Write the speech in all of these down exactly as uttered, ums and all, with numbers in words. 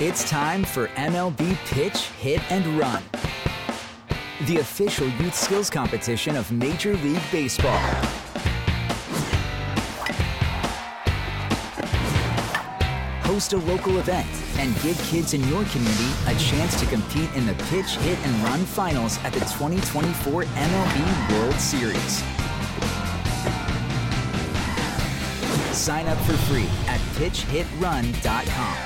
It's time for M L B Pitch, Hit, and Run, the official youth skills competition of Major League Baseball. Host a local event and give kids in your community a chance to compete in the Pitch, Hit, and Run finals at the twenty twenty-four M L B World Series. Sign up for free at pitch hit run dot com.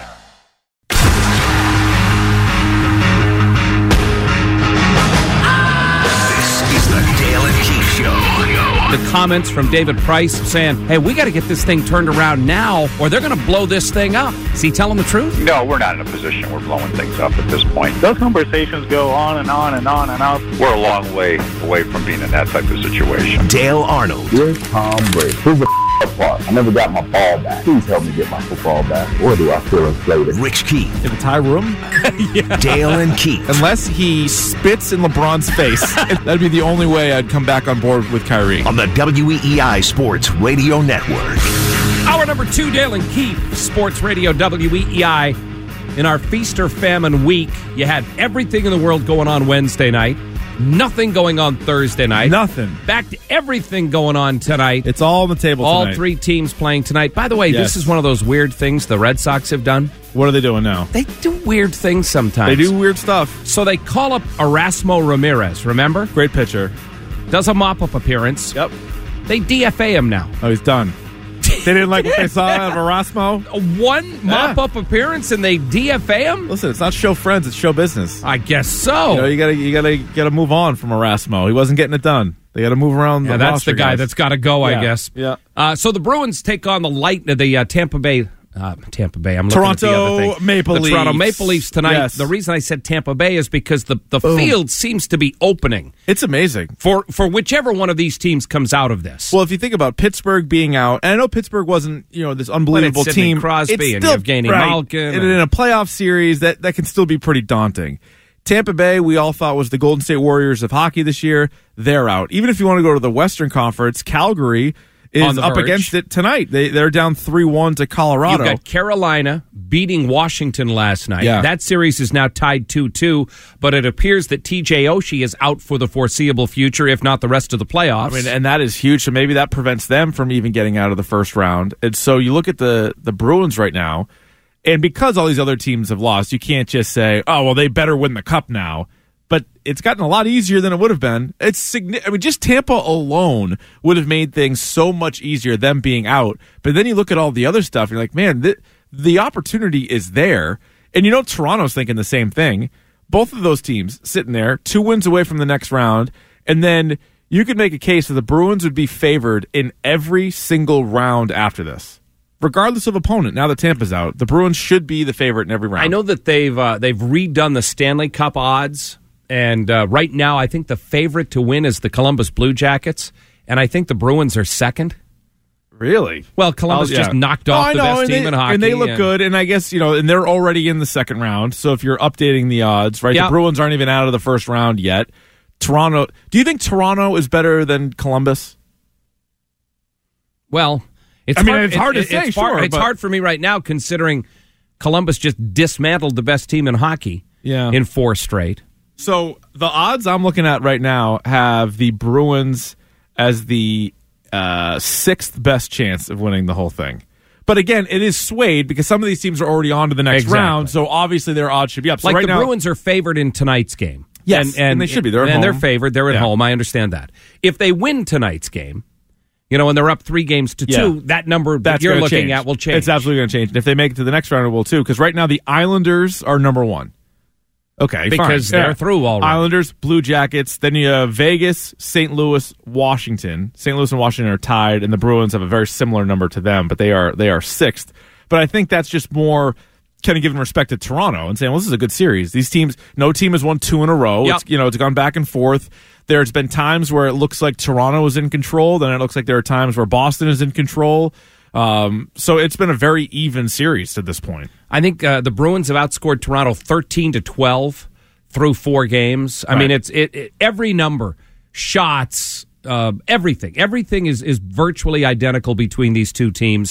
This is the Dale and Keith Show. The comments from David Price saying, hey, we got to get this thing turned around now or they're going to blow this thing up. Is he telling the truth? No, we're not in a position we're blowing things up at this point. Those conversations go on and on and on and on. We're a long way away from being in that type of situation. Dale Arnold. Here's Tom Brady. Here's the part. I never got my ball back. Please help me get my football back. Or do I feel inflated? Rich Keith. In the tie room? Yeah. Dale and Keith. Unless he spits in LeBron's face. That'd be the only way I'd come back on board with Kyrie. On the W E E I Sports Radio Network. Hour number two, Dale and Keith, Sports Radio W E E I. In our Feast or Famine week, you had everything in the world going on Wednesday night. Nothing going on Thursday night. Nothing. Back to everything going on tonight. It's all on the table all tonight. three teams playing tonight. By the way, Yes. this is one of those weird things the Red Sox have done. What are they doing now? They do weird things sometimes. They do weird stuff. So they call up Erasmo Ramirez, remember? Great pitcher. Does a mop-up appearance. Yep. They D F A him now. Oh, he's done. They didn't like what they saw out of Erasmo? One mop-up appearance and they D F A him? Listen, it's not show friends, it's show business. I guess so. You know, you gotta you gotta gotta move on from Erasmo. He wasn't getting it done. They gotta move around yeah, the that's roster, the guy guys. that's got to go, I Yeah. guess. Yeah. Uh, so the Bruins take on the light the uh, Tampa Bay uh, Tampa Bay. I'm looking Toronto at the other thing. Maple the Leafs. Toronto Maple Leafs tonight. Yes. The reason I said Tampa Bay is because the, the Boom. field seems to be opening It's amazing. for for whichever one of these teams comes out of this. Well, if you think about Pittsburgh being out, and I know Pittsburgh wasn't, you know, this unbelievable Sidney team. Crosby it's and still, Evgeny right, Malkin And and- in a playoff series, that, that can still be pretty daunting. Tampa Bay, we all thought was the Golden State Warriors of hockey this year. They're out. Even if you want to go to the Western Conference, Calgary On is the up verge. against it tonight. They, they're down three one to Colorado. You've got Carolina beating Washington last night. Yeah. That series is now tied two two, but it appears that T J Oshie is out for the foreseeable future, if not the rest of the playoffs. I mean, and that is huge. So maybe that prevents them from even getting out of the first round. And so you look at the the Bruins right now, and because all these other teams have lost, you can't just say, "Oh, well, they better win the cup now." But it's gotten a lot easier than it would have been. It's signi- I mean, just Tampa alone would have made things so much easier, them being out. But then you look at all the other stuff, and you're like, man, th- the opportunity is there. And you know, Toronto's thinking the same thing. Both of those teams sitting there, two wins away from the next round, and then you could make a case that the Bruins would be favored in every single round after this. Regardless of opponent, now that Tampa's out, the Bruins should be the favorite in every round. I know that they've uh, they've redone the Stanley Cup odds, and uh, right now I think the favorite to win is the Columbus Blue Jackets, and I think the Bruins are second. Really? Well, Columbus Oh, yeah. just knocked Oh, off I the know, best and team they, in hockey. and they look good. And I guess, you know, and they're already in the second round. So if you're updating the odds, right? Yep. The Bruins aren't even out of the first round yet. Toronto. Do you think Toronto is better than Columbus? Well, it's I mean, hard, it's hard to it- say, It's, hard, sure, it's but- hard for me right now, considering Columbus just dismantled the best team in hockey Yeah. in four straight. So the odds I'm looking at right now have the Bruins as the uh, sixth best chance of winning the whole thing. But again, it is swayed because some of these teams are already on to the next Exactly. round. So obviously their odds should be up. So Like right the now, Bruins are favored in tonight's game. Yes, and they should be. They're at and they're home. favored. They're at Yeah. home. I understand that. If they win tonight's game, you know, and they're up three games to Yeah. two, that number that that's you're gonna looking change. at will change. It's absolutely going to change. And if they make it to the next round, it will too. Because right now the Islanders are number one. Okay, Because fine. they're Yeah. through already. Islanders, Blue Jackets. Then you have Vegas, Saint Louis, Washington. Saint Louis and Washington are tied, and the Bruins have a very similar number to them, but they are they are sixth. But I think that's just more kind of giving respect to Toronto and saying, well, this is a good series. These teams, no team has won two in a row. Yep. It's, you know, it's gone back and forth. There's been times where it looks like Toronto is in control, then it looks like there are times where Boston is in control. Um, so it's been a very even series to this point. I think uh, the Bruins have outscored Toronto thirteen to twelve through four games. I Right. mean, it's it, it every number, shots, uh, everything. Everything is is virtually identical between these two teams.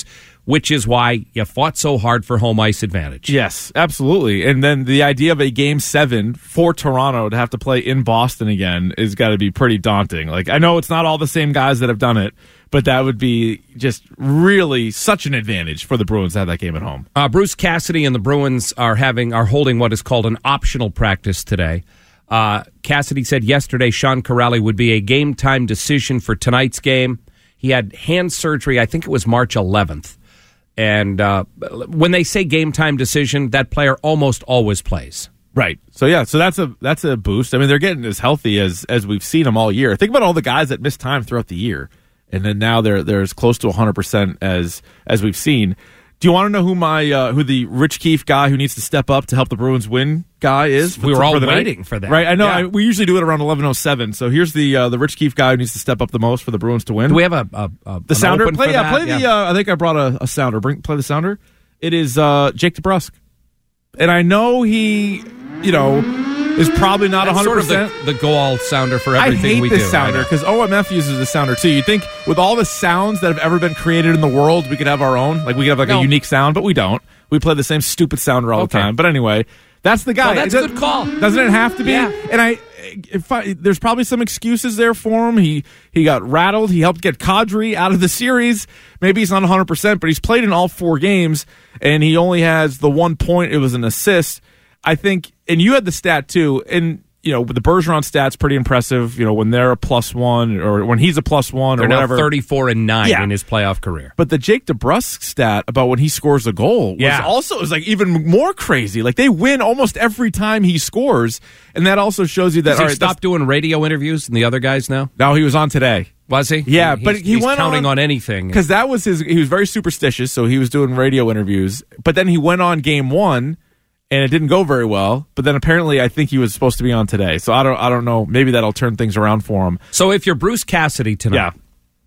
which is why you fought so hard for home ice advantage. Yes, absolutely. And then the idea of a game seven for Toronto to have to play in Boston again is got to be pretty daunting. Like, I know it's not all the same guys that have done it, but that would be just really such an advantage for the Bruins to have that game at home. Uh, Bruce Cassidy and the Bruins are having are holding what is called an optional practice today. Uh, Cassidy said yesterday Sean Kuraly would be a game-time decision for tonight's game. He had hand surgery, I think it was March eleventh. And uh, when they say game-time decision, that player almost always plays. Right. So, yeah, so that's a that's a boost. I mean, they're getting as healthy as, as we've seen them all year. Think about all the guys that missed time throughout the year. And then now they're, they're as close to one hundred percent as as we've seen. Do you want to know who my uh, who the Rich Keefe guy who needs to step up to help the Bruins win guy is? We were for, all for waiting night? for that. Right, I know. Yeah. I, we usually do it around eleven oh seven. So here's the uh, the Rich Keefe guy who needs to step up the most for the Bruins to win. Do we have a, a, a the sounder? open Play, for yeah, that? play the. Yeah. Uh, I think I brought a, a sounder. Bring play the sounder. It is uh, Jake DeBrusk, and I know he, you know, is probably not one That's hundred sort percent. of the, the goal sounder for I everything hate we this do. sounder because O M F uses the sounder too. You think with all the sounds that have ever been created in the world, we could have our own, like we could have like No. a unique sound, but we don't. We play the same stupid sounder all Okay. the time. But anyway, that's the guy. Well, that's It a good call. Doesn't it have to be? Yeah. And I, if I, there's probably some excuses there for him. He he got rattled. He helped get Kadri out of the series. Maybe he's not one hundred percent, but he's played in all four games, and he only has the one point. It was an assist. I think, and you had the stat too, and you know, the Bergeron stat's pretty impressive, you know, when they're a plus one or when he's a plus one They're or now whatever. thirty-four and nine Yeah. in his playoff career. But the Jake DeBrusk stat about when he scores a goal was Yeah. also is like even more crazy. Like they win almost every time he scores, and that also shows you that Does all he right, stop doing radio interviews and the other guys now? No, he was on today. Was he? Yeah, He's- but he he's went counting on, on anything. because that was his. He was very superstitious, so he was doing radio interviews. But then he went on game one, and it didn't go very well. But then apparently, I think he was supposed to be on today. So I don't. I don't know. Maybe that'll turn things around for him. So if you're Bruce Cassidy tonight, Yeah.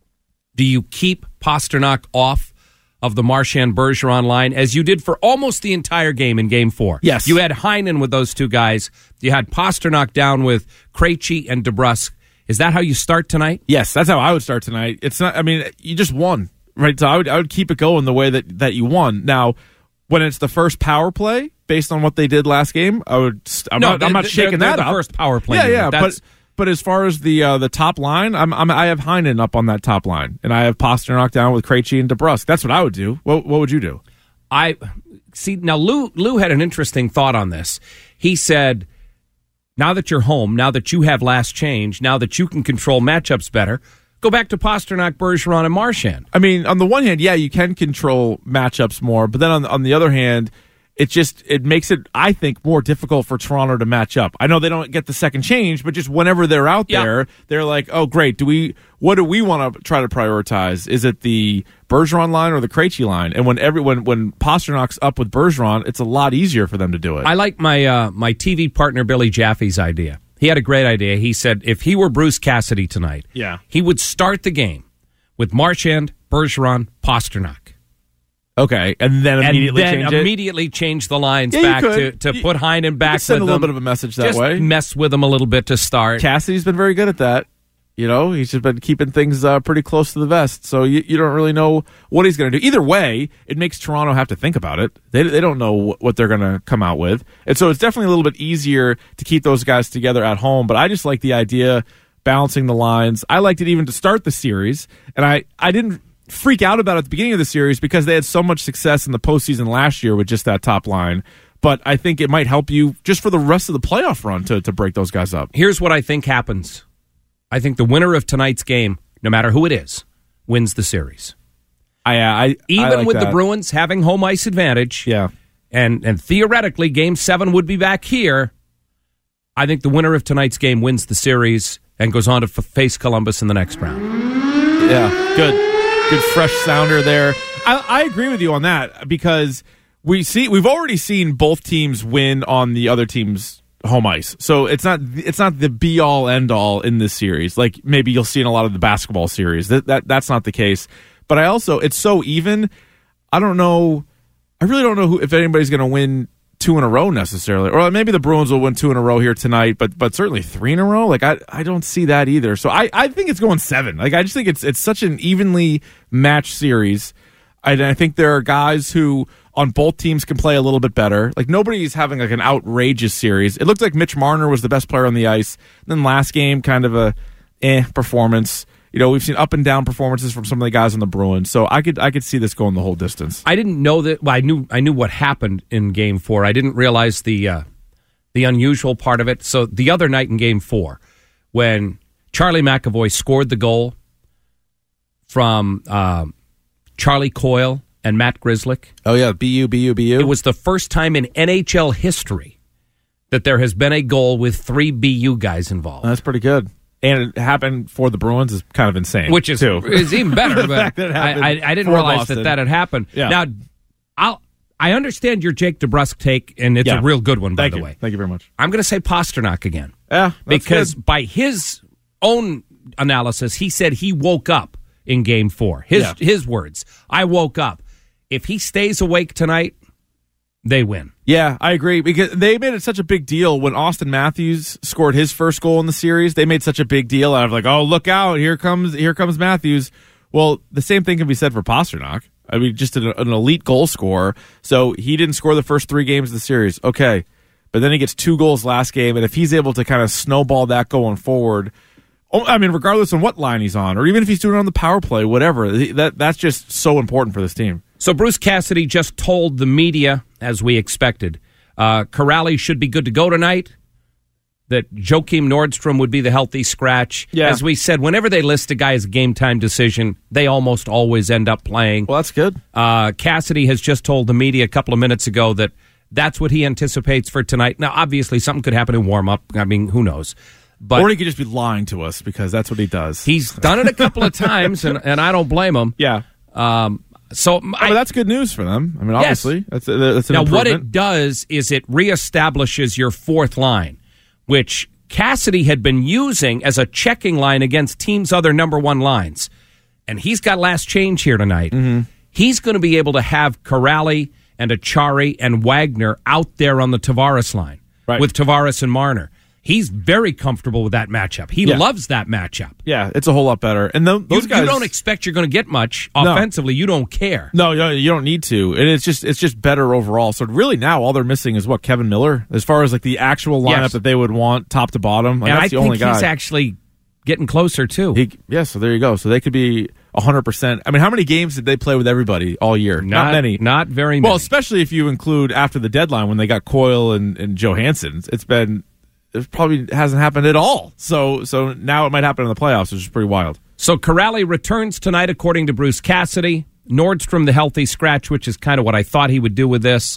do you keep Pasternak off of the Marchand Bergeron line as you did for almost the entire game in Game Four? Yes. You had Heinen with those two guys. You had Pasternak down with Krejci and DeBrusk. Is that how you start tonight? Yes, that's how I would start tonight. It's not. I mean, you just won, right? So I would. I would keep it going the way that that you won. Now, when it's the first power play, based on what they did last game, I would. I'm No, not. I'm not they're- shaking they're that the up. first power play Yeah, unit. yeah. That's- But but as far as the uh, the top line, I'm, I'm I have Heinen up on that top line, and I have Pasternak down with Krejci and DeBrusk. That's what I would do. What What would you do? I see now. Lou Lou had an interesting thought on this. He said, "Now that you're home, now that you have last change, now that you can control matchups better, go back to Pasternak, Bergeron, and Marchand." I mean, on the one hand, yeah, you can control matchups more, but then on on the other hand, it just it makes it, I think, more difficult for Toronto to match up. I know they don't get the second change, but just whenever they're out Yeah. there, they're like, oh, great. Do we? What do we want to try to prioritize? Is it the Bergeron line or the Krejci line? And when everyone when Pasternak's up with Bergeron, it's a lot easier for them to do it. I like my uh, my T V partner Billy Jaffe's idea. He had a great idea. He said if he were Bruce Cassidy tonight, Yeah. he would start the game with Marchand, Bergeron, Pasternak. Okay, and then immediately and then change it. immediately change the lines Yeah, you back to, could. to You- put Heinen back you could send with a little them. bit of a message that Just way. mess with them a little bit to start. Cassidy's been very good at that. You know, he's just been keeping things uh, pretty close to the vest. So you, you don't really know what he's going to do. Either way, it makes Toronto have to think about it. They, they don't know what they're going to come out with. And so it's definitely a little bit easier to keep those guys together at home. But I just like the idea, balancing the lines. I liked it even to start the series. And I, I didn't freak out about it at the beginning of the series because they had so much success in the postseason last year with just that top line. But I think it might help you just for the rest of the playoff run to, to break those guys up. Here's what I think happens. I think the winner of tonight's game, no matter who it is, wins the series. I, I Even I like with the that. Bruins having home ice advantage, Yeah. and, and theoretically Game seven would be back here, I think the winner of tonight's game wins the series and goes on to f- face Columbus in the next round. Yeah, good. Good fresh sounder there. I, I agree with you on that because we see we've already seen both teams win on the other team's home ice. So it's not it's not the be all end all in this series. Like maybe you'll see in a lot of the basketball series. That, that that's not the case. But I also it's so even. I don't know. I really don't know who if anybody's going to win two in a row necessarily, or maybe the Bruins will win two in a row here tonight, but but certainly three in a row. Like I, I don't see that either. So I, I think it's going seven. Like I just think it's it's such an evenly matched series. I, I think there are guys who on both teams can play a little bit better. Like nobody's having like an outrageous series. It looked like Mitch Marner was the best player on the ice. And then last game, kind of a eh performance. You know, we've seen up and down performances from some of the guys on the Bruins. So I could I could see this going the whole distance. I didn't know that. Well, I knew I knew what happened in Game Four. I didn't realize the uh, the unusual part of it. So the other night in Game Four, when Charlie McAvoy scored the goal from uh, Charlie Coyle and Matt Grzelcyk. Oh, yeah, B U, B U, B U. It was the first time in N H L history that there has been a goal with three B U guys involved. That's pretty good. And it happened for the Bruins is kind of insane. Which is, too. is even better, the but fact that it I, I, I didn't realize Boston. that that had happened. Yeah. Now, I'll, I understand your Jake DeBrusk take, and it's yeah. a real good one, by Thank the you. way. Thank you very much. I'm going to say Pasternak again. Yeah, because good. by his own analysis, he said he woke up in Game Four. His yeah. his words. I woke up. If he stays awake tonight, they win. Yeah, I agree because they made it such a big deal when Austin Matthews scored his first goal in the series. They made such a big deal out of like, oh, look out, here comes here comes Matthews. Well, the same thing can be said for Pasternak. I mean, just an, an elite goal scorer. So he didn't score the first three games of the series. Okay, but then he gets two goals last game, and if he's able to kind of snowball that going forward, I mean, regardless of what line he's on, or even if he's doing it on the power play, whatever, that that's just so important for this team. So Bruce Cassidy just told the media, as we expected, uh, Kuraly should be good to go tonight, that Joakim Nordstrom would be the healthy scratch. Yeah. As we said, whenever they list a guy as a game-time decision, they almost always end up playing. Well, that's good. Uh, Cassidy has just told the media a couple of minutes ago that that's what he anticipates for tonight. Now, obviously, something could happen in warm-up. I mean, who knows? But or he could just be lying to us because that's what he does. He's done it a couple of times, and, and I don't blame him. Yeah. Um, so oh, I, but that's good news for them. I mean, obviously, yes. that's, a, that's an now what improvement. it does is it reestablishes your fourth line, which Cassidy had been using as a checking line against teams' other number one lines, and he's got last change here tonight. Mm-hmm. He's going to be able to have Kuraly and Achari and Wagner out there on the Tavares line right. with Tavares and Marner. He's very comfortable with that matchup. He yeah. loves that matchup. Yeah, it's a whole lot better. And th- those you, guys, you don't expect you're going to get much offensively. No. You don't care. No, no, you don't need to. And it's just it's just better overall. So really now all they're missing is what, Kevin Miller, as far as like the actual lineup yes. that they would want top to bottom. Like, and that's I the think only guy. he's actually getting closer too. He, yeah, so there you go. So they could be one hundred percent. I mean, how many games did they play with everybody all year? Not, not many. Not very many. Well, especially if you include after the deadline when they got Coyle and, and Johansson. It's been... It probably hasn't happened at all. So so now it might happen in the playoffs, which is pretty wild. So Kuraly returns tonight, according to Bruce Cassidy. Nordstrom, the healthy scratch, which is kind of what I thought he would do with this.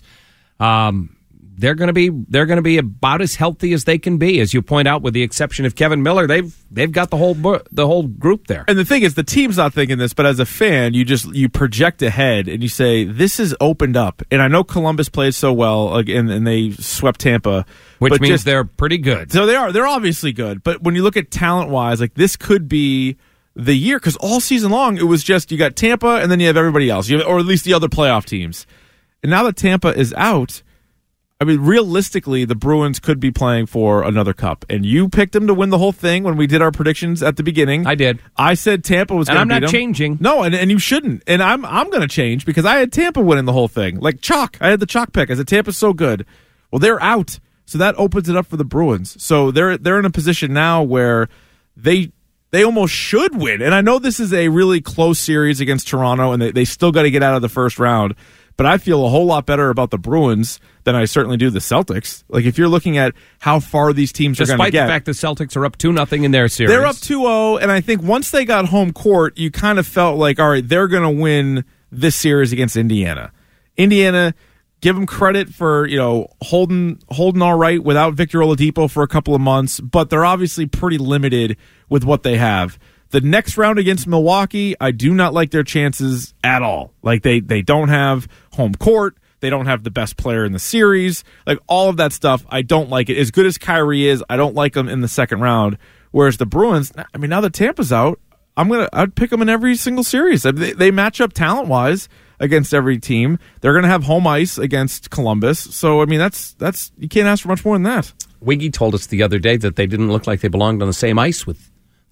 Um, they're going to be they're going to be about as healthy as they can be, as you point out, with the exception of Kevin Miller. They've they've got the whole the whole group there. And the thing is, the team's not thinking this, but as a fan, you just you project ahead and you say this is opened up. And I know Columbus played so well, like, and, and they swept Tampa. Which but means just, they're pretty good. So they are. They're obviously good. But when you look at talent-wise, like this could be the year, because all season long it was just you got Tampa and then you have everybody else, you have, or at least the other playoff teams. And now that Tampa is out, I mean, realistically, the Bruins could be playing for another cup. And you picked them to win the whole thing when we did our predictions at the beginning. I did. I said Tampa was going to beat them. And I'm not changing. No, and, and you shouldn't. And I'm I'm going to change because I had Tampa winning the whole thing. Like chalk. I had the chalk pick. I said Tampa's so good. Well, they're out. So that opens it up for the Bruins. So they're they're in a position now where they they almost should win. And I know this is a really close series against Toronto, and they, they still got to get out of the first round. But I feel a whole lot better about the Bruins than I certainly do the Celtics. Like, if you're looking at how far these teams Despite are going to get. Despite the fact the Celtics are up two nothing in their series. They're up two oh, and I think once they got home court, you kind of felt like, all right, they're going to win this series against Indiana. Indiana, give them credit for, you know, holding holding all right without Victor Oladipo for a couple of months, but they're obviously pretty limited with what they have. The next round against Milwaukee, I do not like their chances at all. Like, they, they don't have home court. They don't have the best player in the series. Like, all of that stuff, I don't like it. As good as Kyrie is, I don't like them in the second round. Whereas the Bruins, I mean, now that Tampa's out, I'm gonna I'd pick them in every single series. They, they match up talent-wise against every team. They're going to have home ice against Columbus. So, I mean, that's that's you can't ask for much more than that. Wiggy told us the other day that they didn't look like they belonged on the same ice with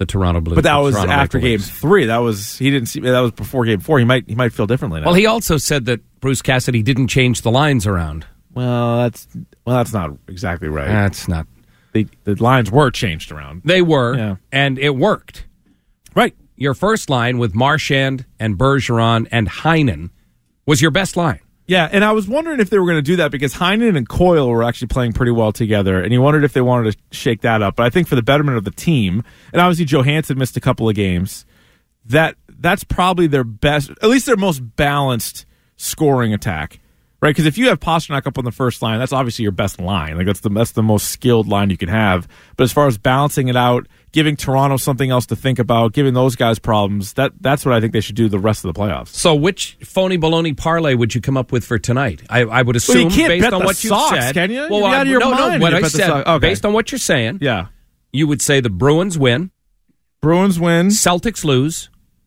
The Toronto Blue. But that the was Toronto after Maple game Leafs. three. That was he didn't see that was before game four. He might he might feel differently now. Well, he also said that Bruce Cassidy didn't change the lines around. Well, that's well, that's not exactly right. That's not. The the lines were changed around. They were, Yeah. and it worked. Right. Your first line with Marchand and Bergeron and Heinen was your best line. Yeah, and I was wondering if they were going to do that because Heinen and Coyle were actually playing pretty well together, and you wondered if they wanted to shake that up. But I think for the betterment of the team, and obviously Johansson missed a couple of games, that that's probably their best, at least their most balanced scoring attack, right? Because if you have Pastrnak up on the first line, that's obviously your best line. Like that's the that's the most skilled line you can have. But as far as balancing it out, giving Toronto something else to think about, giving those guys problems, that that's what I think they should do the rest of the playoffs. So which phony baloney parlay would you come up with for tonight? I, I would assume Well, you can't based bet on the what you Sox, said. can you? Well, You'd be I, out of your no, mind no. if What you I bet the said, Sox. Okay. based on what you're saying, Yeah. you would say the Bruins win, Bruins win, Celtics lose,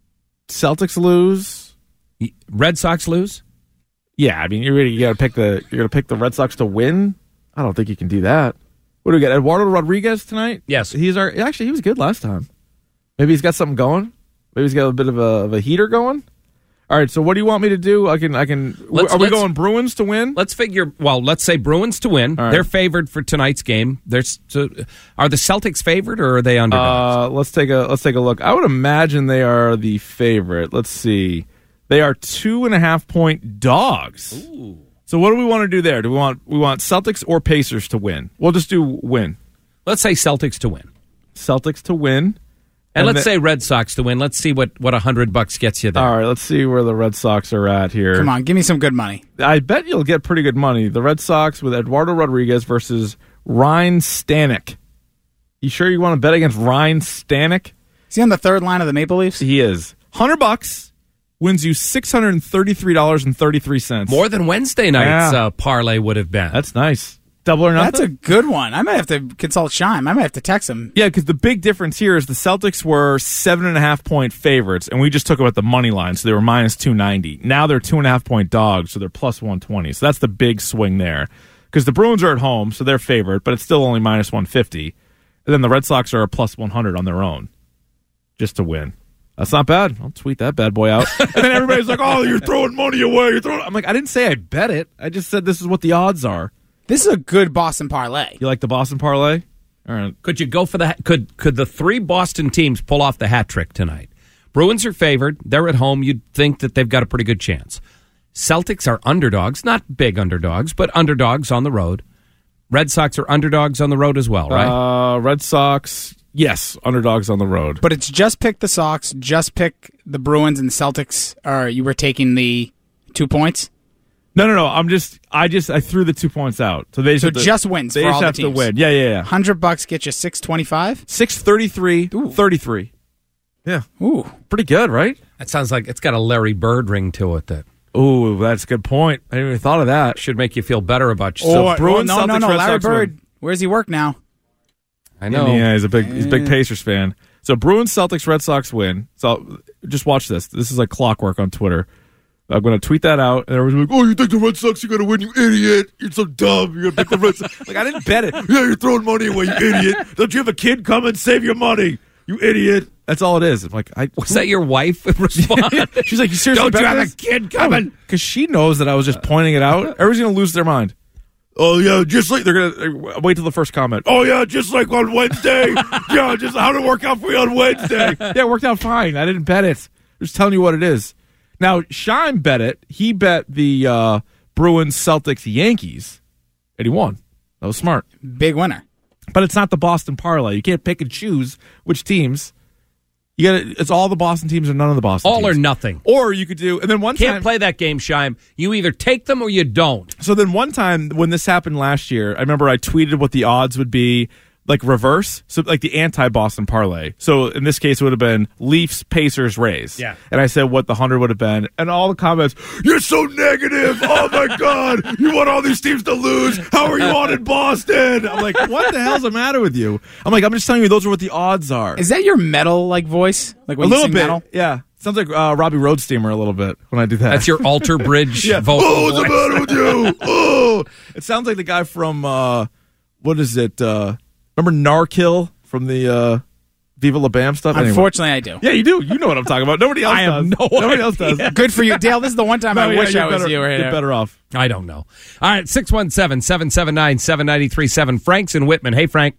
Celtics lose. Red Sox lose. Yeah, I mean, you really you got to pick the you're going to pick the Red Sox to win. I don't think you can do that. What do we got? Eduardo Rodriguez tonight? Yes. he's our actually he was good last time. Maybe he's got something going. Maybe he's got a bit of a, of a heater going. All right, so what do you want me to do? I can I can. Let's- are we let's- going Bruins to win? Let's figure. Well, let's say Bruins to win. All right. They're favored for tonight's game. There's so, are the Celtics favored or are they underdogs? Uh, let's take a let's take a look. I would imagine they are the favorite. Let's see. They are two and a half point dogs. Ooh. So what do we want to do there? Do we want we want Celtics or Pacers to win? We'll just do win. Let's say Celtics to win, Celtics to win. and, let's the- say Red Sox to win. Let's see what what a hundred bucks gets you there. All right, let's see where the Red Sox are at here. Come on, give me some good money. I bet you'll get pretty good money. The Red Sox with Eduardo Rodriguez versus Ryan Stanek. You sure you want to bet against Ryan Stanek? Is he on the third line of the Maple Leafs? He is. one hundred bucks wins you six hundred thirty-three dollars and thirty-three cents. More than Wednesday night's Yeah. uh, parlay would have been. That's nice. Double or nothing? That's a good one. I might have to consult Shime. I might have to text him. Yeah, because the big difference here is the Celtics were seven and a half point favorites, and we just took them at the money line, so they were minus two ninety. Now they're two and a half point dogs, so they're plus one twenty. So that's the big swing there. Because the Bruins are at home, so they're favored, but it's still only minus one fifty. And then the Red Sox are a plus one hundred on their own, just to win. That's not bad. I'll tweet that bad boy out. And then everybody's like, "Oh, you're throwing money away. You're throwing." I'm like, I didn't say I bet it. I just said this is what the odds are. This is a good Boston parlay. You like the Boston parlay? All right. Could you go for the could could the three Boston teams pull off the hat trick tonight? Bruins are favored. They're at home. You'd think that they've got a pretty good chance. Celtics are underdogs, not big underdogs, but underdogs on the road. Red Sox are underdogs on the road as well, right? Uh, Red Sox, yes, underdogs on the road. But it's just pick the Sox, just pick the Bruins and the Celtics. Or you were taking the two points? No, no, no. I'm just, I just, I threw the two points out. So they So have to- just wins They for just all the have to teams. win. Yeah, yeah, yeah. Hundred bucks get you six twenty-five. Six thirty-three, Ooh. thirty-three. Yeah, Ooh, pretty good, right? That sounds like it's got a Larry Bird ring to it that Ooh, that's a good point. I didn't even thought of that. should make you feel better about yourself. or, Bruins, oh, no, no, Celtics, no, Red Larry Sox Bird. win. Where's he work now? I know. Yeah, he's a big, he's a big Pacers fan. So Bruins, Celtics, Red Sox win. So just watch this. This is like clockwork on Twitter. I'm going to tweet that out, and everyone's like, "Oh, you think the Red Sox are going to win? You idiot! You're so dumb. You're going to pick the Red Sox." Like I didn't bet it. Yeah, you're throwing money away, you idiot! Don't you have a kid coming? Save your money, you idiot! That's all it is. I'm like, I Was that your wife respond? She's like, "You seriously Don't you bet have this?" a kid coming? Because she knows that I was just pointing it out. Everyone's going to lose their mind. Oh yeah, just like they're gonna wait till the first comment. Oh yeah, just like on Wednesday. Yeah, just how did it work out for you on Wednesday? Yeah, it worked out fine. I didn't bet it. I'm just telling you what it is. Now Shime bet it. He bet the uh, Bruins, Celtics, Yankees, and he won. That was smart. Big winner. But it's not the Boston parlay. You can't pick and choose which teams. You got to. It's all the Boston teams or none of the Boston. All teams. or nothing. Or you could do, and then one Can't time, play that game, Shime. You either take them or you don't. So then one time when this happened last year, I remember I tweeted what the odds would be, like reverse, so like the anti-Boston parlay. So in this case, it would have been Leafs, Pacers, Rays. Yeah. And I said what the hundred would have been, and all the comments, "You're so negative! Oh my god, you want all these teams to lose? How are you on in Boston?" I'm like, what the hell's the matter with you? I'm like, I'm just telling you, those are what the odds are. Is that your metal like voice? Like when a you little sing bit, metal? yeah. Sounds like uh, Robbie Roadsteamer a little bit when I do that. That's your alter bridge Yeah. vocal Oh, what's the voice. matter with you? Oh, it sounds like the guy from uh, what is it? Uh, remember Narkill from the uh, Viva La Bam stuff? Anyway. Unfortunately, I do. Yeah, you do. You know what I'm talking about. Nobody else I have does. no Nobody idea. else does. Good for you, Dale. This is the one time No, I yeah, wish you're I was better, you right You're here. better off. I don't know. All right, six one seven, seven seven nine, seven nine three seven. Frank's in Whitman. Hey, Frank.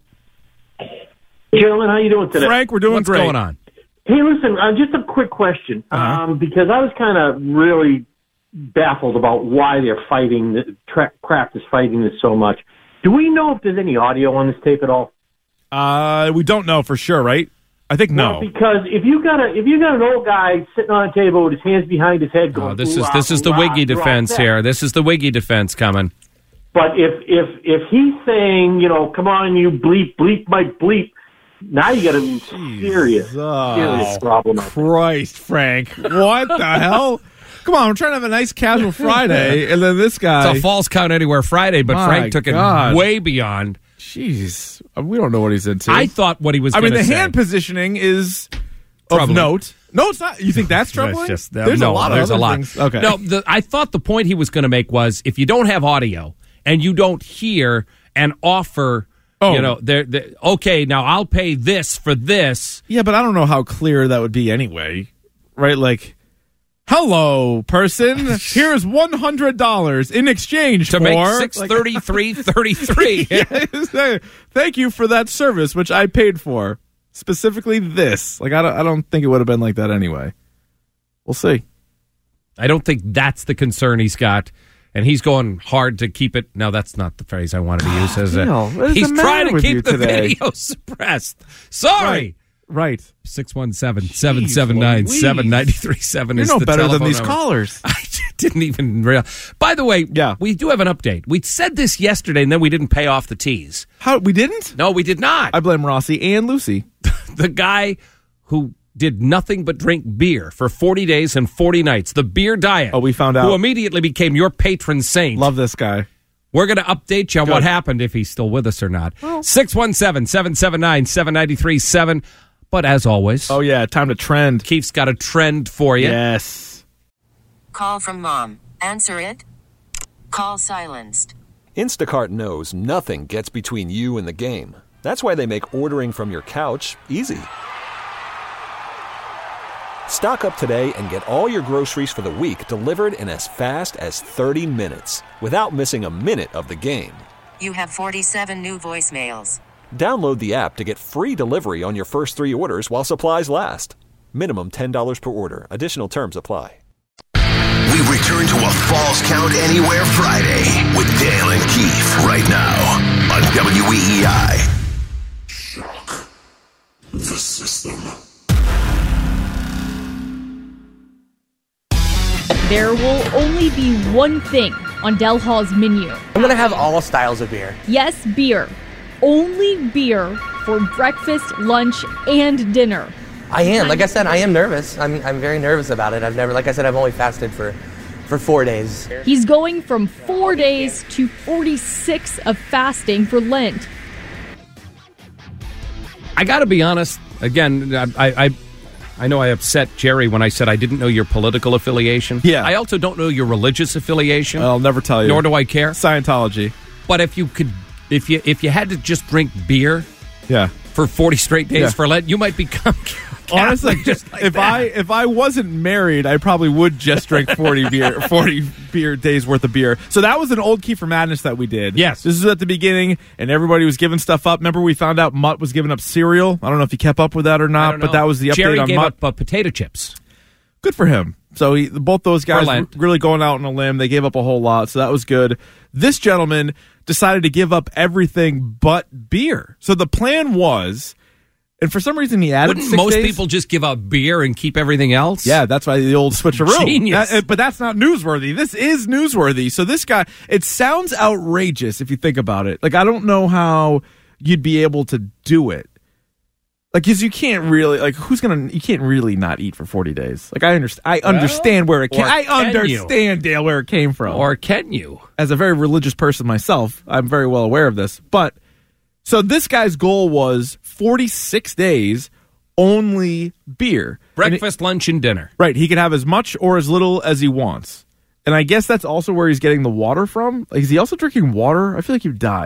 Gentlemen, how you doing today? Frank, we're doing What's great. going on? Hey, listen, uh, just a quick question, Uh-huh. um, because I was kind of really baffled about why they're fighting, the tra- Kraft is fighting this so much. Do we know if there's any audio on this tape at all? Uh, we don't know for sure, right? I think no. Well, because if you got a if you got an old guy sitting on a table with his hands behind his head going, Oh, this "Ooh, is ah, this is the ooh, ah," Wiggy you're all defense set. here. This is the Wiggy defense coming. But if if if he's saying, you know, come on, you bleep, bleep, my bleep, now you got a serious, serious problem. Christ, Frank. What the hell? Come on, we're trying to have a nice casual Friday, and then this guy. It's a false count anywhere Friday, but My Frank took God. it way beyond. Jeez. We don't know what he's into. I thought what he was I mean, gonna the say. hand positioning is of Troubling. note. No, it's not. You think that's troubling? That's just, there's no, a lot of there's other a lot. things. Okay. No, the, I thought the point he was going to make was if you don't have audio and you don't hear and offer, Oh. you know, they're, they're, okay, now I'll pay this for this. Yeah, but I don't know how clear that would be anyway. Right? Like, hello, person. Here's one hundred dollars in exchange To for make six thirty-three thirty-three. Thank you for that service, which I paid for. Specifically this. Like, I don't, I don't think it would have been like that anyway. We'll see. I don't think that's the concern he's got. And he's going hard to keep it. No, that's not the phrase I wanted to use. As a, Neil, what is he's the matter trying to with you keep the today? video suppressed. Sorry. Right. six one seven, seven seven nine, seven nine three seven You're is no the better than telephone these number. callers. I didn't even realize. By the way, Yeah. we do have an update. We said this yesterday, and then we didn't pay off the teas. How we didn't? No, we did not. I blame Rossi and Lucy. the guy who did nothing but drink beer for forty days and forty nights, the beer diet. Oh, we found out. Who immediately became your patron saint. Love this guy. We're going to update you on Good. what happened if he's still with us or not. six one seven, seven seven nine, seven nine three seven. But as always, Oh, yeah. Time to trend. Keith's got a trend for you. Yes. Call from mom. Answer it. Call silenced. Instacart knows nothing gets between you and the game. That's why they make ordering from your couch easy. Stock up today and get all your groceries for the week delivered in as fast as thirty minutes without missing a minute of the game. You have forty-seven new voicemails. Download the app to get free delivery on your first three orders while supplies last. Minimum ten dollars per order. Additional terms apply. We return to a Falls Count Anywhere Friday with Dale and Keith right now on W E E I. Shock the system. There will only be one thing on Del Hall's menu. I'm going to have all styles of beer. Yes, beer. Only beer for breakfast, lunch, and dinner. I am. Like I said, I am nervous. I'm I'm very nervous about it. I've never, like I said, I've only fasted for, for four days. He's going from four days to forty-six of fasting for Lent. I got to be honest. Again, I, I I know I upset Jerry when I said I didn't know your political affiliation. Yeah. I also don't know your religious affiliation. I'll never tell you. Nor do I care. Scientology. But if you could, if you if you had to just drink beer, yeah, for forty straight days Yeah. for Lent, you might become. Honestly, just like if that. I if I wasn't married, I probably would just drink forty beer forty beer days worth of beer. So that was an old Kiefer Madness that we did. Yes. This is at the beginning, and everybody was giving stuff up. Remember, we found out Mutt was giving up cereal. I don't know if you kept up with that or I not, don't but know. that was the update Jerry on gave Mutt. up uh, potato chips. Good for him. So he, both those guys were Lent. really going out on a limb. They gave up a whole lot, so that was good. This gentleman decided to give up everything but beer. So the plan was, and for some reason he added Wouldn't six most days. people just give up beer and keep everything else? Yeah, that's why the old switcheroo. Genius. That- but that's not newsworthy. This is newsworthy. So this guy, it sounds outrageous if you think about it. Like, I don't know how you'd be able to do it. Like, because you can't really, like, who's gonna? You can't really not eat for forty days. Like, I understand. I understand where it came. or I can understand, Dale, where it came from. Or can you? As a very religious person myself, I'm very well aware of this. But so this guy's goal was forty-six days, only beer, Breakfast, lunch, and dinner. Right. He can have as much or as little as he wants. And I guess that's also where he's getting the water from. Like, is he also drinking water? I feel like you'd die if you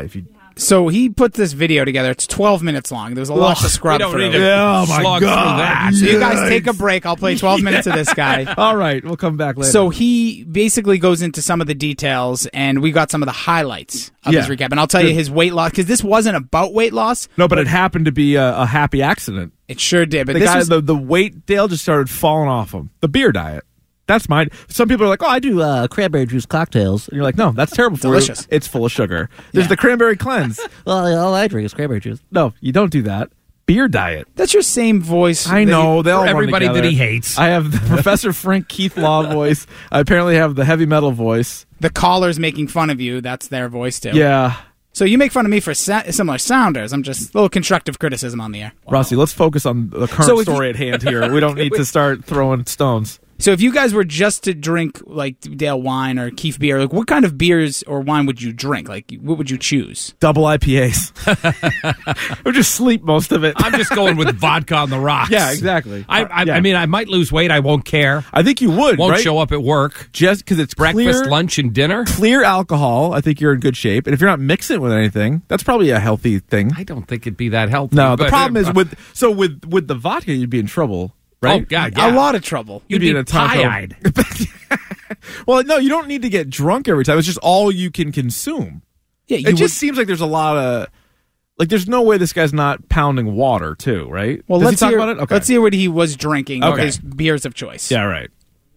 So he put this video together. It's twelve minutes long. There's a lot Ugh, to scrub we don't through. need to Oh, my slog God. through that. So you guys take a break. I'll play twelve minutes of this guy. All right, we'll come back later. So he basically goes into some of the details, and we got some of the highlights of Yeah. his recap. And I'll tell Good. you his weight loss, because this wasn't about weight loss. no, but it happened to be a, a happy accident. It sure did. But The this guy, was, the, the weight, Dale just started falling off him. The beer diet. That's mine. Some people are like, oh, I do uh, cranberry juice cocktails. And you're like, no, that's terrible for Delicious. you. It's full of sugar. There's Yeah. the cranberry cleanse. well, all I drink is cranberry juice. No, you don't do that. Beer diet. that's your same voice. I that know. you- They all run everybody that together. he hates. I have the Professor Frank Keith Law voice. I apparently have the heavy metal voice. the callers making fun of you. That's their voice too. Yeah. So you make fun of me for sa- similar sounders. I'm just a little constructive criticism on the air. Rossi, let's focus on the current So if story you- at hand here. We don't need to start throwing stones. So if you guys were just to drink like Dale wine or Keith beer, like what kind of beers or wine would you drink? Like what would you choose? Double I P As. Or just sleep most of it. I'm just going with vodka on the rocks. Yeah, exactly. I, I, Yeah. I mean, I might lose weight. I won't care. I think you would, Won't right? show up at work. Just because it's Breakfast, clear, lunch, and dinner. clear alcohol. I think you're in good shape. And if you're not mixing it with anything, that's probably a healthy thing. I don't think it'd be that healthy. No, the but- problem is with so with with the vodka, you'd be in trouble, right? Oh, God, yeah. A lot of trouble. You'd, be be, in a taco. pie-eyed. Well, no, you don't need to get drunk every time. It's just all you can consume. Yeah, you It just would- seems like there's a lot of like. There's no way this guy's not pounding water too, right? Well, Does let's he talk hear, about it. Okay. Let's hear what he was drinking or Okay. his beers of choice. Yeah, right.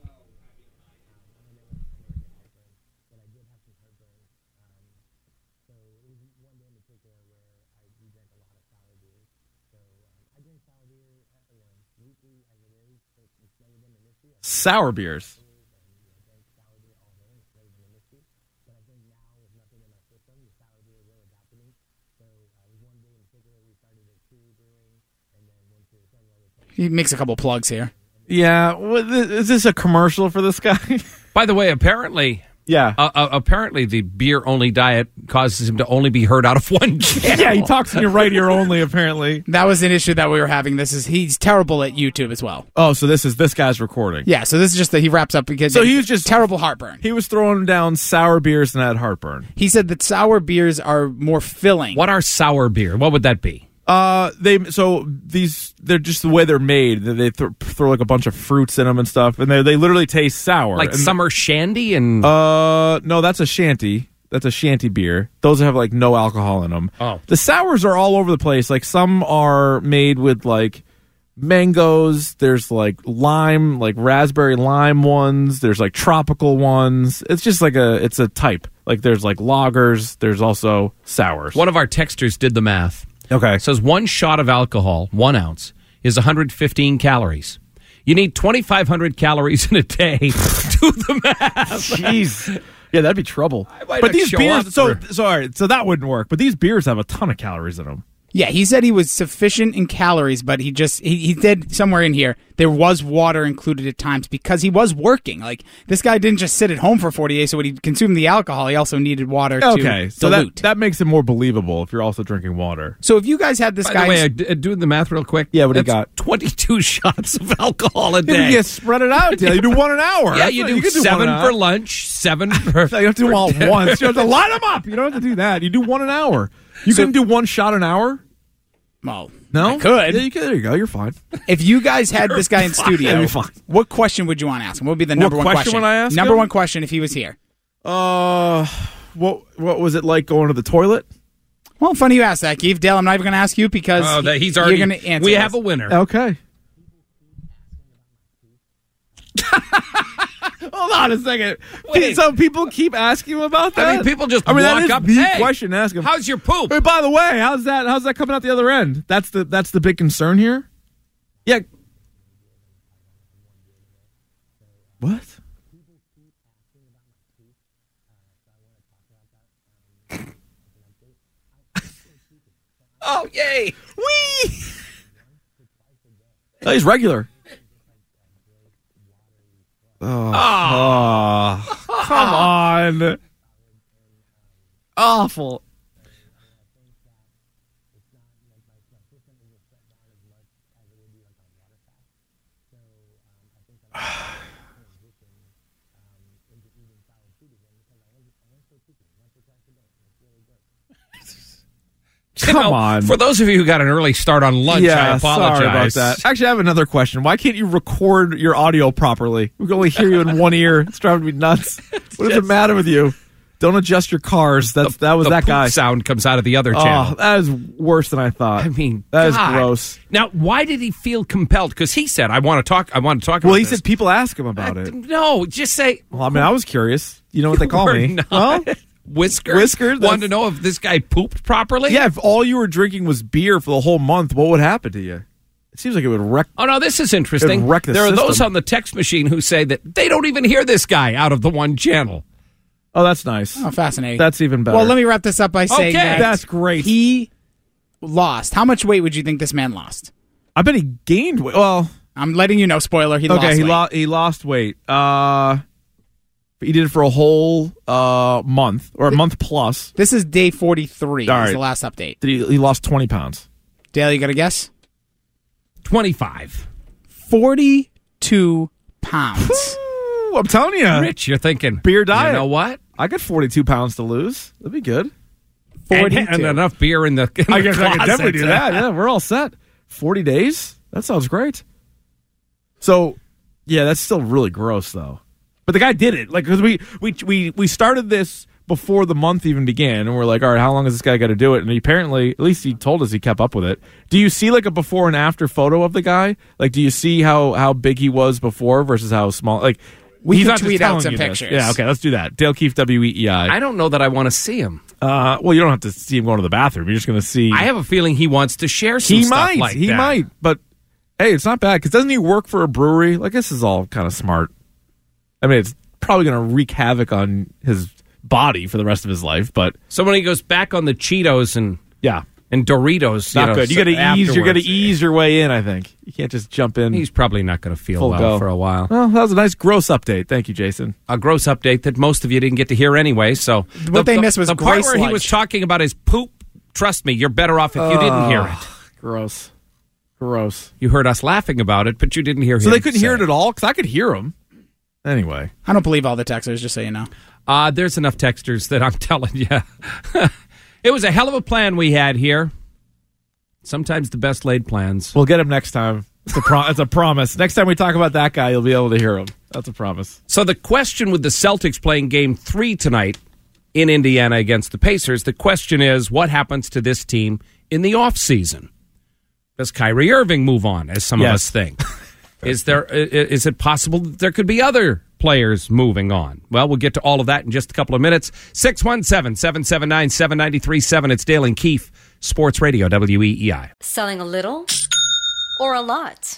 Sour beers. He makes a couple plugs here. Yeah, what, is this a commercial for this guy? By the way, apparently, yeah, uh, uh, apparently the beer-only diet causes him to only be heard out of one channel. yeah, he talks in your right ear only. Apparently, That was an issue that we were having. This is he's terrible at YouTube as well. oh, so this is this guy's recording. Yeah, so this is just that he wraps up because So he was just terrible heartburn. He was throwing down sour beers and had heartburn. He said that sour beers are more filling. What are sour beer? What would that be? Uh, they so these they're just the way they're made. They, they th- throw like a bunch of fruits in them and stuff, and they they literally taste sour. Like and, summer shandy and Uh, no, that's a shanty. That's a shanty beer. Those have like no alcohol in them. Oh. The sours are all over the place. Like some are made with like mangoes. There's like lime, like raspberry lime ones. There's like tropical ones. It's just like a it's a type. Like there's like lagers. There's also sours. one of our texters did the math. Okay. It says one shot of alcohol, one ounce, is one hundred fifteen calories. You need twenty-five hundred calories in a day. Do the math. Jeez. Yeah, that'd be trouble. might But not these show beers, up so for- so all right, so that wouldn't work. But these beers have a ton of calories in them. Yeah, he said he was sufficient in calories, but he just he, he did somewhere in here there was water included at times because he was working. Like this guy didn't just sit at home for forty days, so when he consumed the alcohol, he also needed water Okay, to so dilute. that that makes it more believable if you're also drinking water. so if you guys had this By guy, the way, I d- uh, doing the math real quick. Yeah, what do you That's got? twenty-two shots of alcohol a Yeah, day. you spread it out. Yeah, you do one an hour. Yeah, That's you what- do, can one seven an for hour. lunch, seven for. You have to do them all at once. You have to line them up. You don't have to do that. You do one an hour. You So- can do one shot an hour. well, No, I could. Yeah, you can. There you go. You're fine. If you guys had this guy in studio, That'd be fine. what question would you want to ask him? What would be the What number one question question? would I ask number him? one question if he was here. Uh, what what was it like going to the toilet? Well, funny you asked that, Keith. Dale, I'm not even going to ask you because Oh, that he's you're already. going to answer. We this. have a winner. Okay. Hold on a second. Wait. So people keep asking you about that? I mean, people just I mean, that walk is up. the Hey, question to ask them. how's your poop? Hey, by the way, how's that? How's that coming out the other end? That's the that's the big concern here. Yeah. What? Oh, yay! Wee. Oh, he's regular. Oh, oh, come on. Awful. Come know, on. For those of you who got an early start on lunch, yeah, I apologize. Sorry about that. Actually, I have another question. Why can't you record your audio properly? We can only hear you in one ear. It's driving me nuts. What does it matter with you? Don't adjust your cars. That's the, that was the that poop guy. Sound comes out of the other channel. Oh, that is worse than I thought. I mean, that is God. gross. Now, why did he feel compelled? Because he said, "I want to talk. I want to talk." About Well, he this. said people ask him about I, it. No, just say. Well, I mean, I was curious. You know what they call We're me? not. Well, Whiskers. Whiskers. Wanted to know if this guy pooped properly. Yeah, if all you were drinking was beer for the whole month, what would happen to you? It seems like it would wreck. Oh no, this is interesting. It'd wreck the there system. are those on the text machine who say that they don't even hear this guy out of the one channel. Oh, that's nice. Oh, fascinating. That's even better. Well, let me wrap this up by saying Okay. that That's great. he lost. How much weight would you think this man lost? I bet he gained weight. Well, I'm letting you know. Spoiler: he okay, lost. he weight. lost. He lost weight. Uh, he did it for a whole uh month or a month plus. This is day forty-three. All Is right. the last update. Did he? He lost twenty pounds. Dale, you got a guess? Twenty-five. Forty-two pounds. Ooh, I'm telling you, Rich, you're thinking beer diet. You know what? I got forty-two pounds to lose. That'd be good. And, and enough beer in the. In I the guess I could closet. definitely do that. Yeah, we're all set. Forty days. That sounds great. So, yeah, that's still really gross, though. But the guy did it, like, because we we we we started this before the month even began, and we're like, all right, how long has this guy got to do it? And he apparently, at least he told us he kept up with it. Do you see like a before and after photo of the guy? Like, do you see how how big he was before versus how small? Like, We he's can not just tweet out telling some you this. pictures. Yeah, okay, let's do that. Dale Keefe, W E E I. I don't know that I want to see him. Uh, well, you don't have to see him going to the bathroom. You're just going to see. I have a feeling he wants to share some He stuff might. like he that. might. But hey, it's not bad because doesn't he work for a brewery? Like, this is all kind of smart. I mean, it's probably going to wreak havoc on his body for the rest of his life. But So when he goes back on the Cheetos and yeah, and Doritos, not you know, good. You got to so ease. You're going to afterwards, ease your way in. I think you can't just jump in. He's probably not going to feel Full well go. for a while. Well, that was a nice gross update. Thank you, Jason. A gross update that most of you didn't get to hear anyway. So What they missed was the part Grace where he lunch. was talking about his poop. Trust me, you're better off if you didn't hear it. Gross. Gross. You heard us laughing about it, but you didn't hear. So him they couldn't say hear it at all because I could hear him. Anyway, I don't believe all the texters, just so you know. Uh, there's enough texters that I'm telling you. It was a hell of a plan we had here. Sometimes the best laid plans. we'll get him next time. It's a, pro- it's a promise. Next time we talk about that guy, you'll be able to hear him. That's a promise. So the question with the Celtics playing game three tonight in Indiana against the Pacers, the question is, what happens to this team in the offseason? Does Kyrie Irving move on, as some Yes. of us think? Is there? i- Is it possible that there could be other players moving on? Well, we'll get to all of that in just a couple of minutes. six one seven, seven seven nine, seven nine three seven. It's Dale and Keefe, Sports Radio, W E E I. Selling a little or a lot?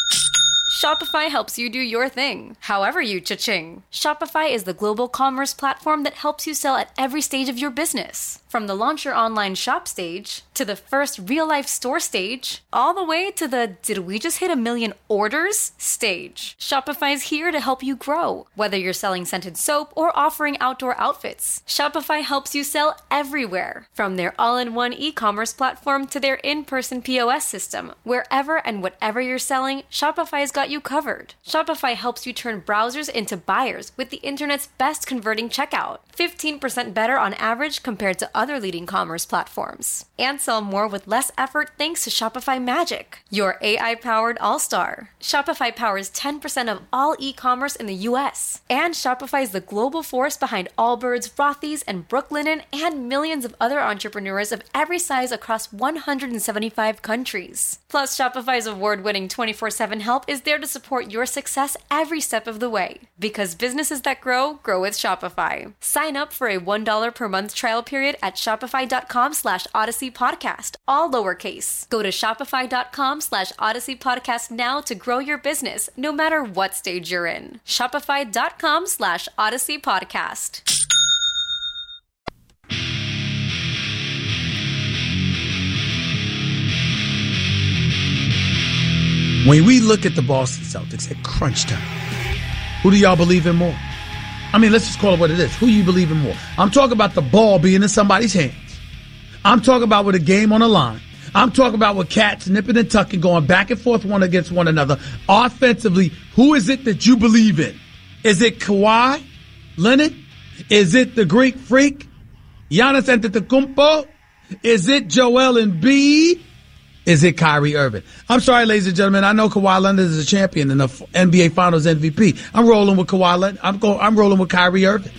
Shopify helps you do your thing, however you cha-ching. Shopify is the global commerce platform that helps you sell at every stage of your business. From the launch your online shop stage, to the first real-life store stage, all the way to the did we just hit a million orders stage. Shopify's here to help you grow. Whether you're selling scented soap or offering outdoor outfits, Shopify helps you sell everywhere. From their all-in-one e-commerce platform to their in-person P O S system, wherever and whatever you're selling, Shopify's got you covered. Shopify helps you turn browsers into buyers with the internet's best converting checkout. fifteen percent better on average compared to other leading commerce platforms. And sell more with less effort thanks to Shopify Magic, your A I-powered all-star. Shopify powers ten percent of all e-commerce in the U S. And Shopify is the global force behind Allbirds, Rothy's, and Brooklinen, and millions of other entrepreneurs of every size across one hundred seventy-five countries. Plus, Shopify's award-winning twenty-four seven help is there to support your success every step of the way. Because businesses that grow, grow with Shopify. Sign up for a one dollar per month trial period at shopify.com slash Odyssey Podcast, all lowercase. Go to shopify.com slash Odyssey Podcast now to grow your business, no matter what stage you're in. Shopify.com slash Odyssey Podcast. When we look at the Boston Celtics at crunch time, who do y'all believe in more? I mean, let's just call it what it is. Who you believe in more? I'm talking about the ball being in somebody's hands. I'm talking about with a game on the line. I'm talking about with cats nipping and tucking, going back and forth one against one another. Offensively, who is it that you believe in? Is it Kawhi Leonard? Is it the Greek Freak, Giannis Antetokounmpo? Is it Joel Embiid? Is it Kyrie Irving? I'm sorry, ladies and gentlemen. I know Kawhi Leonard is a champion and the N B A Finals M V P. I'm rolling with Kawhi Leonard. I'm going. I'm rolling with Kyrie Irving.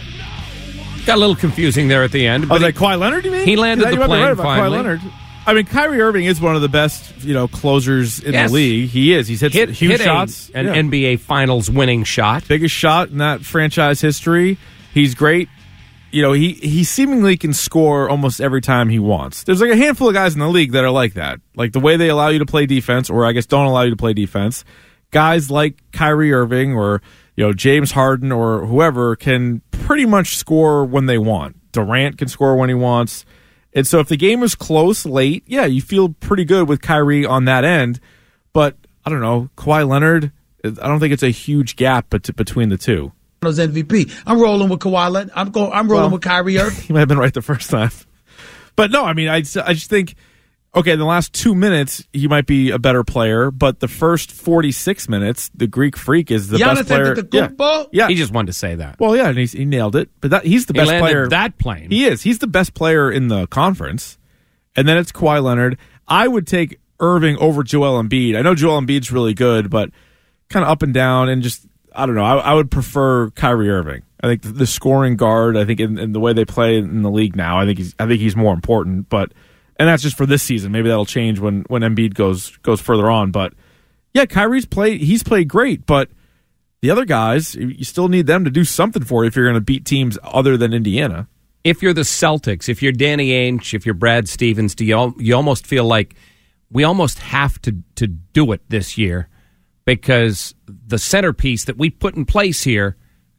Got a little confusing there at the end. Oh, like Kawhi Leonard, you mean? He landed yeah, the you might be plane right about finally. Kawhi Leonard. I mean, Kyrie Irving is one of the best, you know, closers in Yes. the league. He is. He's hit, Hit, huge hit a- shots. an Yeah. N B A Finals winning shot. Biggest shot in that franchise history. He's great. You know, he, he seemingly can score almost every time he wants. There's like a handful of guys in the league that are like that. Like the way they allow you to play defense, or I guess don't allow you to play defense. Guys like Kyrie Irving or, you know, James Harden or whoever can pretty much score when they want. Durant can score when he wants. And so if the game is close late, yeah, you feel pretty good with Kyrie on that end. But I don't know, Kawhi Leonard, I don't think it's a huge gap bet- between the two. M V P. I'm rolling with Kawhi Leonard. I'm going. I'm rolling Well, with Kyrie Irving. He might have been right the first time. But no, I mean, I, I just think, okay, in the last two minutes, he might be a better player, but the first forty-six minutes, the Greek Freak is the Giannis best player. Antetokounmpo? Yeah. He just wanted to say that. Well, yeah, and he's, he nailed it. But that, he's the He best landed player. that plane. He is. He's the best player in the conference. And then it's Kawhi Leonard. I would take Irving over Joel Embiid. I know Joel Embiid's really good, but kind of up and down, and just, I don't know. I, I would prefer Kyrie Irving. I think the, the scoring guard, I think in, in the way they play in the league now, I think he's I think he's more important. But and that's just for this season. Maybe that'll change when, when Embiid goes goes further on. But yeah, Kyrie's played he's played great, but the other guys, you still need them to do something for you if you're going to beat teams other than Indiana. If you're the Celtics, if you're Danny Ainge, if you're Brad Stevens, do you, al- you almost feel like we almost have to, to do it this year because the centerpiece that we put in place here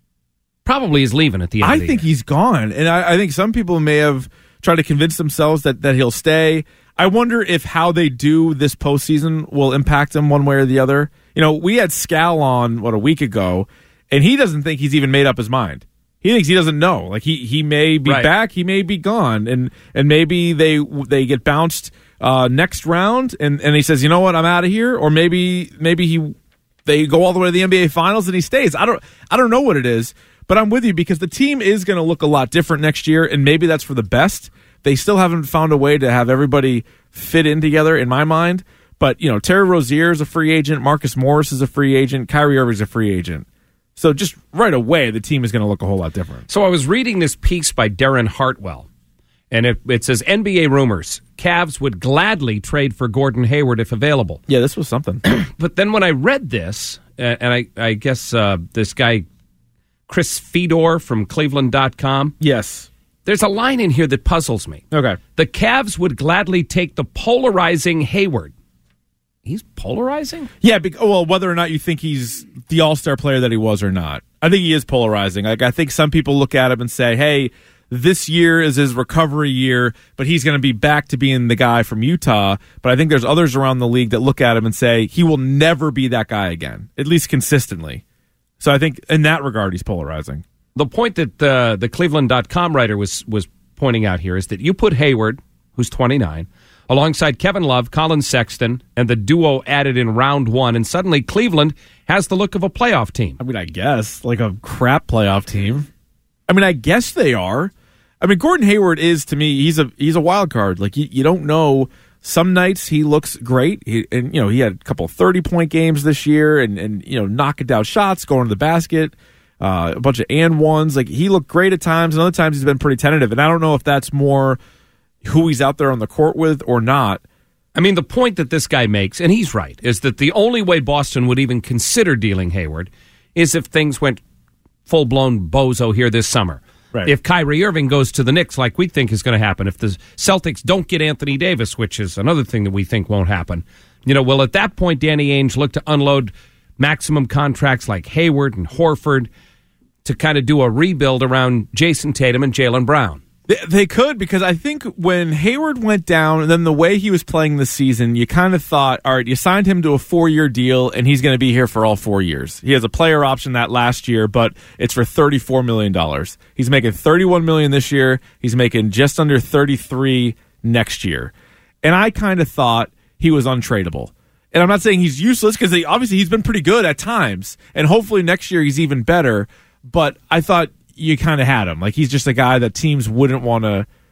probably is leaving at the end I of the think year. he's gone, and I, I think some people may have tried to convince themselves that, that he'll stay. I wonder if how they do this postseason will impact him one way or the other. You know, we had Scal on, what, a week ago, and he doesn't think he's even made up his mind. He thinks he doesn't know. Like, he, he may be Right. back, he may be gone, and and maybe they they get bounced uh, next round, and, and he says, you know what, I'm out of here, or maybe maybe he they go all the way to the N B A Finals and he stays. I don't I don't know what it is. But I'm with you because the team is going to look a lot different next year, and maybe that's for the best. They still haven't found a way to have everybody fit in together, in my mind. But, you know, Terry Rozier is a free agent. Marcus Morris is a free agent. Kyrie Irving's a free agent. So just right away, the team is going to look a whole lot different. So I was reading this piece by Darren Hartwell, and it, it says N B A rumors. Cavs would gladly trade for Gordon Hayward if available. Yeah, this was something. But then when I read this, uh, and I, I guess uh, this guy, Chris Fedor from Cleveland dot com. Yes. There's a line in here that puzzles me. Okay. The Cavs would gladly take the polarizing Hayward. He's polarizing? Yeah, be- well, whether or not you think he's the all-star player that he was or not. I think he is polarizing. Like, I think some people look at him and say, hey, this year is his recovery year, but he's going to be back to being the guy from Utah. But I think there's others around the league that look at him and say, he will never be that guy again, at least consistently. So I think in that regard, he's polarizing. The point that the, the Cleveland dot com writer was, was pointing out here is that you put Hayward, who's twenty-nine, alongside Kevin Love, Colin Sexton, and the duo added in round one, and suddenly Cleveland has the look of a playoff team. I mean, I guess, like a crap playoff team. I mean, I guess they are. I mean, Gordon Hayward is, to me, he's a he's a wild card. Like, you, you don't know. Some nights he looks great, he, and you know he had a couple of thirty-point games this year, and and you know knocking down shots, going to the basket, uh, a bunch of and ones. Like, he looked great at times, and other times he's been pretty tentative. And I don't know if that's more who he's out there on the court with or not. I mean, the point that this guy makes, and he's right, is that the only way Boston would even consider dealing Hayward is if things went full-blown bozo here this summer. Right. If Kyrie Irving goes to the Knicks like we think is going to happen, if the Celtics don't get Anthony Davis, which is another thing that we think won't happen, you know, well, at that point, Danny Ainge looked to unload maximum contracts like Hayward and Horford to kind of do a rebuild around Jason Tatum and Jaylen Brown. They, they could, because I think when Hayward went down, and then the way he was playing this season, you kind of thought, all right, you signed him to a four-year deal, and he's going to be here for all four years. He has a player option that last year, but it's for thirty-four million dollars. He's making thirty-one million dollars this year. He's making just under thirty-three next year. And I kind of thought he was untradeable. And I'm not saying he's useless, because he, obviously he's been pretty good at times, and hopefully next year he's even better, but I thought you kind of had him. Like, he's just a guy that teams wouldn't want to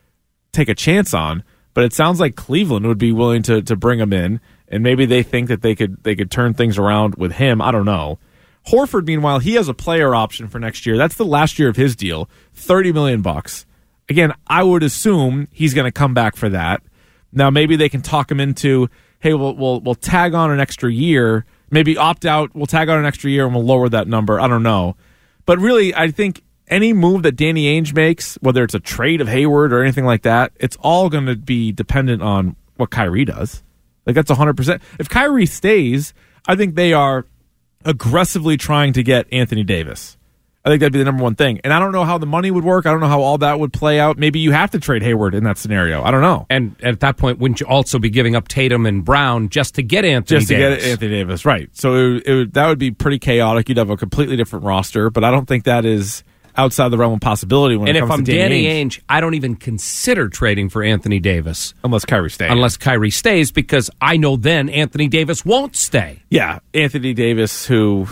take a chance on. But it sounds like Cleveland would be willing to to bring him in, and maybe they think that they could they could turn things around with him. I don't know. Horford, meanwhile, he has a player option for next year. That's the last year of his deal, thirty million bucks. Again, I would assume he's going to come back for that. Now, maybe they can talk him into, hey, we'll we'll we'll tag on an extra year, maybe opt out. We'll tag on an extra year and we'll lower that number. I don't know, but really, I think any move that Danny Ainge makes, whether it's a trade of Hayward or anything like that, it's all going to be dependent on what Kyrie does. Like, that's one hundred percent. If Kyrie stays, I think they are aggressively trying to get Anthony Davis. I think that'd be the number one thing. And I don't know how the money would work. I don't know how all that would play out. Maybe you have to trade Hayward in that scenario. I don't know. And at that point, wouldn't you also be giving up Tatum and Brown just to get Anthony just to Davis? get Anthony Davis, right. So it, would- it would, that would be pretty chaotic. You'd have a completely different roster, but I don't think that is outside the realm of possibility when And it if comes I'm to Danny Danny Ainge. Ainge, I don't even consider trading for Anthony Davis. Unless Kyrie stays. Unless Kyrie stays, because I know then Anthony Davis won't stay. Yeah, Anthony Davis, who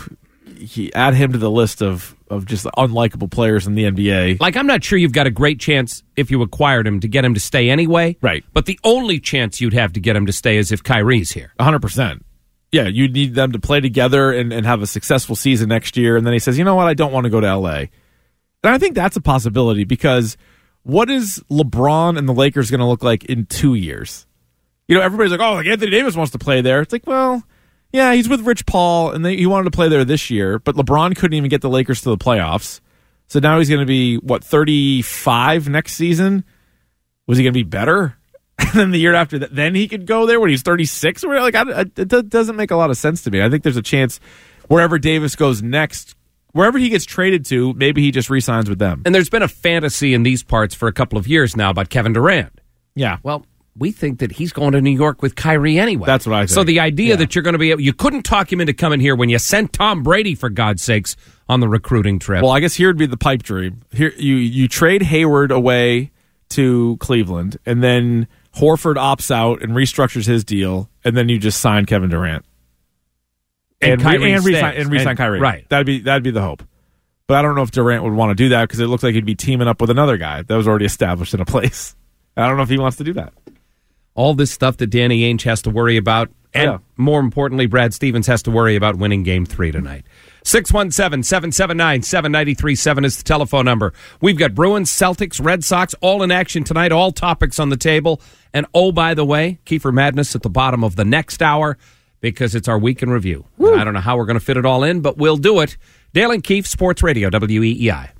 he add him to the list of, of just unlikable players in the N B A. Like, I'm not sure you've got a great chance if you acquired him to get him to stay anyway. Right. But the only chance you'd have to get him to stay is if Kyrie's here. one hundred percent. Yeah, you need them to play together and, and have a successful season next year. And then he says, you know what, I don't want to go to L A. And I think that's a possibility, because what is LeBron and the Lakers going to look like in two years? You know, everybody's like, oh, like Anthony Davis wants to play there. It's like, well, yeah, he's with Rich Paul, and they, he wanted to play there this year, but LeBron couldn't even get the Lakers to the playoffs. So now he's going to be, what, thirty-five next season? Was he going to be better? And then the year after that, then he could go there when he's thirty-six? Or like, I, I, it doesn't make a lot of sense to me. I think there's a chance wherever Davis goes next, wherever he gets traded to, maybe he just re-signs with them. And there's been a fantasy in these parts for a couple of years now about Kevin Durant. Yeah. Well, we think that he's going to New York with Kyrie anyway. That's what I think. So the idea Yeah. that you're going to be able, you couldn't talk him into coming here when you sent Tom Brady, for God's sakes, on the recruiting trip. Well, I guess here would be the pipe dream. Here you you trade Hayward away to Cleveland, and then Horford opts out and restructures his deal, and then you just sign Kevin Durant. And And, Kyrie re- and, stays. re-sign, and re-sign And- Kyrie. right. That'd be that'd be the hope. But I don't know if Durant would want to do that, because it looks like he'd be teaming up with another guy that was already established in a place. I don't know if he wants to do that. All this stuff that Danny Ainge has to worry about, and Yeah. more importantly, Brad Stevens has to worry about winning Game three tonight. six one seven, seven seven nine, seven nine three seven is the telephone number. We've got Bruins, Celtics, Red Sox, all in action tonight, all topics on the table. And oh, by the way, Kiefer Madness at the bottom of the next hour, because it's our week in review. I don't know how we're going to fit it all in, but we'll do it. Dale and Keefe, Sports Radio, W E E I.